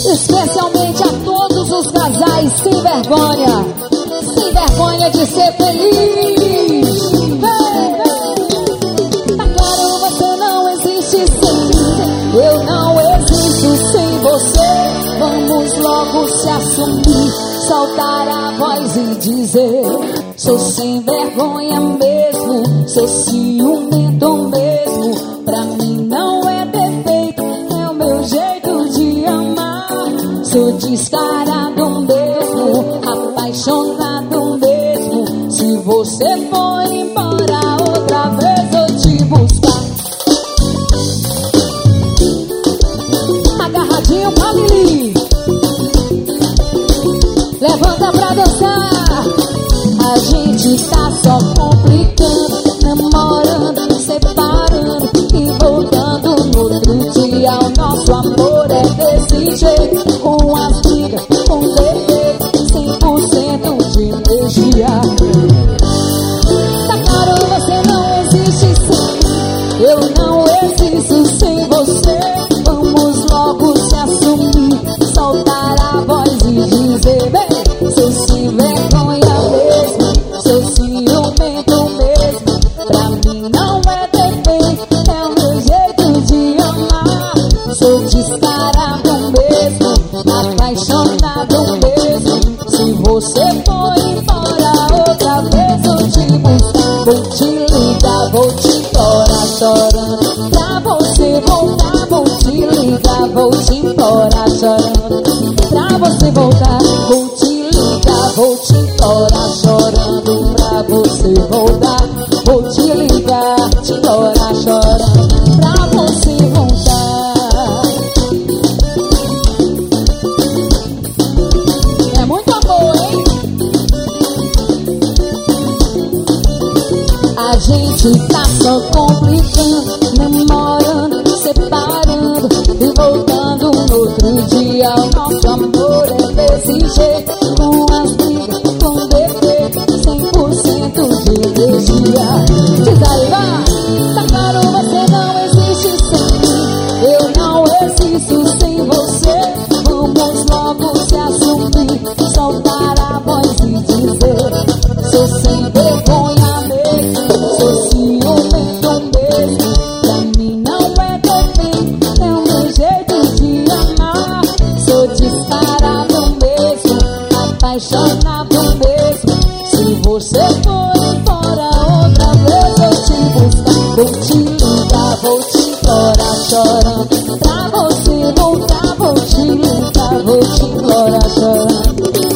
especialmente a todos os casais sem vergonha de ser feliz. Tá claro, você não existe sem mim, eu não existo sem você. Vamos logo se assumir, soltar a voz e dizer: sou sem vergonha mesmo, sou ciumento mesmo. Pra mim não é defeito, é o meu jeito de amar. Sou descarado mesmo, apaixonado mesmo. Se você for embora outra vez eu te buscar. Agarradinho, família, levanta pra dançar. A gente tá só complicando, namorando, separando e voltando no outro dia. O nosso amor é desse jeito, com as brigas, com defeito, 100% de energia. Tá claro, você não existe sem mim, eu não existo sem você. Vamos logo se assumir, soltar a voz e dizer: bem, sou sem vergonha mesmo, sou ciumento mesmo. Pra mim não é defeito, é o meu jeito de amar. Sou descarado mesmo, apaixonado mesmo. Se você for embora outra vez eu te buscar. Vou te ligar, vou te implorar chorando, pra você voltar. Vou te ligar, vou te implorar chorando, pra você voltar. Vou te ligar, vou te implorar chorando, pra você voltar. Vou te ligar, te implorar chorando, pra você voltar. É muito amor, hein? A gente tá só complicando, namorando, separando e voltando no outro dia. O nosso amor é desse jeito, com as brigas, com defeito, 100% de energia. Diz aí, vai! Tá claro, você não existe sem mim, eu não existo sem você. Vamos logo se assumir, soltar a voz e dizer: sou sem vergonha mesmo, sou ciumento mesmo. Pra mim não é defeito, é o meu jeito de amar. Sou descarado mesmo, apaixonado mesmo. Se você for embora outra vez eu te buscar. Vou te ligar, vou te implorar chorando, pra você voltar. Vou te ligar, vou te implorar chorando,